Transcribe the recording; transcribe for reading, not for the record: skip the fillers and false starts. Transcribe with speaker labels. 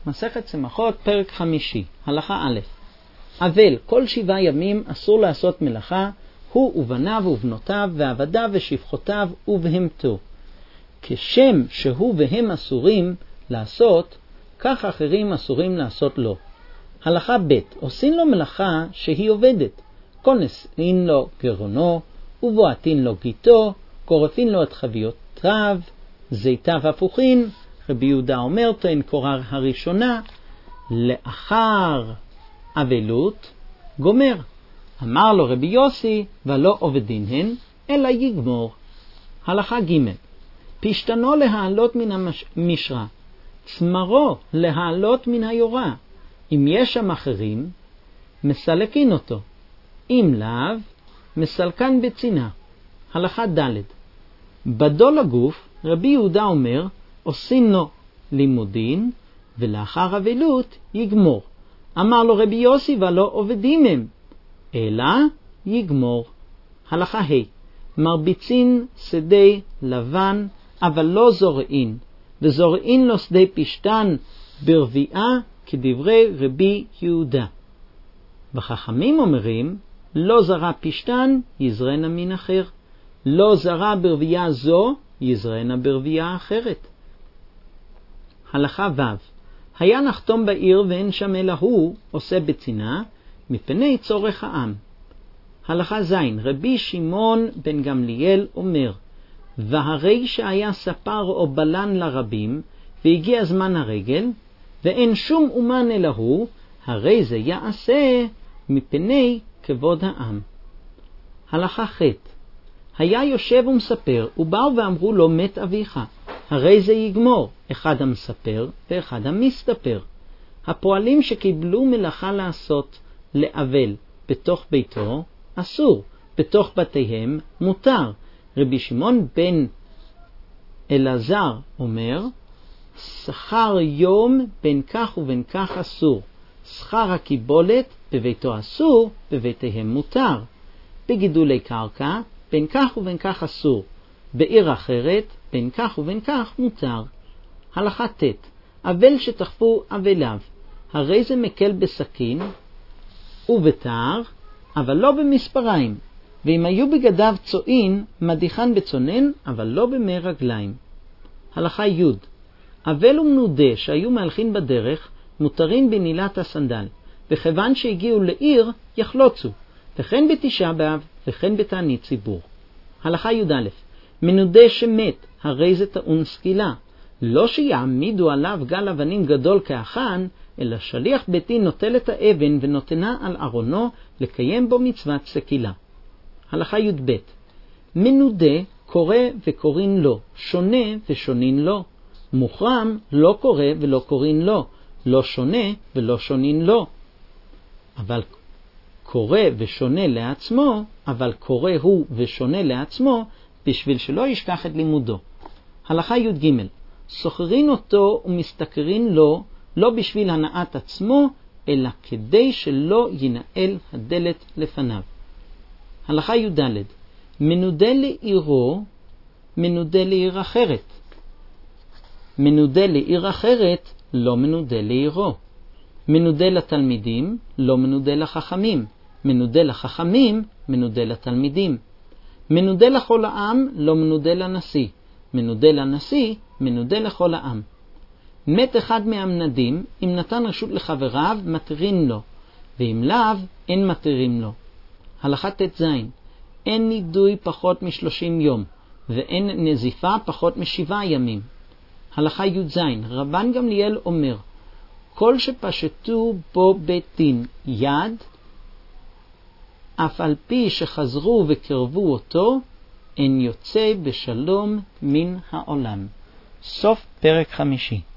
Speaker 1: מסכת שמחות, פרק 5, הלכה א'. אבל כל 7 ימים אסור לעשות מלאכה, הוא ובניו ובנותיו ועבדיו ושפחותיו ובהמתו. כשם שהוא והם אסורים לעשות, כך אחרים אסורים לעשות לו. הלכה ב'. עושים לו מלאכה שהיא עובדת. כונסין לו גרונו, ובועטין לו גיתו, קורפין לו את חביותיו, זיתיו הפוכין. רבי יהודה אומר, תן קורר הראשונה, לאחר אבלות גומר. אמר לו רבי יוסי, ולא עובדין הן, אלא יגמור. הלכה ג'. פשתנו להעלות מן המשרה, צמרו להעלות מן היורה. אם יש שם אחרים, מסלקין אותו. אם לאו, מסלקן בצינה. הלכה ד'. בדו לגוף, רבי יהודה אומר, עושים לו לימודין, ולאחר אבלות יגמור. אמר לו רבי יוסי, ולא עובדים הם, אלא יגמור. הלכה ה'. מרביצין שדה לבן, אבל לא זורעין, וזורעין לו שדה פשתן ברביעה, כדברי רבי יהודה. וחכמים אומרים, לא זרע פשתן, יזרענה מן אחר. לא זרע ברביעה זו, יזרענה ברביעה אחרת. הלכה ו'. היה נחתום בעיר ואין שם אלא הוא, עושה בצינה, מפני צורך העם. הלכה ז'. רבי שמעון בן גמליאל אומר, והרי שהיה ספר או בלן לרבים, והגיע זמן הרגל, ואין שום אומן אלא הוא, הרי זה יעשה מפני כבוד העם. הלכה ח'. היה יושב ומספר, ובאו ואמרו לו, מת אביך, הרי זה יגמור, אחד המספר ואחד המסתפר. הפועלים שקיבלו מלאכה לעשות לאבל בתוך ביתו, אסור, בתוך בתיהם מותר. רבי שמעון בן אלעזר אומר, שכר יום בין כך ובין כך אסור. שכר הקיבולת בביתו אסור, בביתיהם מותר. בגידולי קרקע בין כך ובין כך אסור. בעיר אחרת בין כך ובין כך מותר. הלכה ט'. אבל שתחפו אבליו, הרי זה מקל בסכין ובתער, אבל לא במספריים. ואם היו בגדיו צועין, מדיחן בצונן, אבל לא במי רגליים. הלכה י'. אבל ומנודה שהיו מהלכים בדרך, מותרים בנילת הסנדל, וכיוון שהגיעו לעיר, יחלוצו, וכן בתשעה באב, וכן בתענית ציבור. הלכה י'. מנודה שמת, הרי זה טעון סקילה, לא שיעמידו עליו גל אבנים גדול כאחן, אלא שליח ביתי נוטל את האבן ונותנה על ארונו לקיים בו מצוות סקילה. הלכה י'. מנודה קורא וקוראים לו, שונה ושונין לו. מוחרם לא קורא ולא קוראים לו, לא שונה ולא שונין לו. אבל קורא ושונה לעצמו, אבל קורא הוא ושונה לעצמו, בשביל שלא ישכח את לימודו. הלכה י'. סוחרין אותו ומסתכרין לו, לא בשביל הנעת עצמו, אלא כדי שלא ינעל הדלת לפניו. הלכה י'. מנודה לעירו, מנודה לעיר אחרת. מנודה לעיר אחרת, לא מנודה לעירו. מנודה לתלמידים, לא מנודה לחכמים. מנודה לחכמים, מנודה לתלמידים. מנודה לכל העם, לא מנודה לנשיא. מנודה לנשיא, מנודה לכל העם. מת אחד מהמנדים, אם נתן רשות לחבריו, מתירים לו, ואם לאו, אין מתירים לו. הלכה ט"ז. אין נידוי פחות מ30 יום, ואין נזיפה פחות מ7 ימים. הלכה י"ז. רבן גמליאל אומר, כל שפשטו בו בית דין יד, אף על פי שחזרו וקרבו אותו, אין יוצא בשלום מן העולם. סוף פרק 5.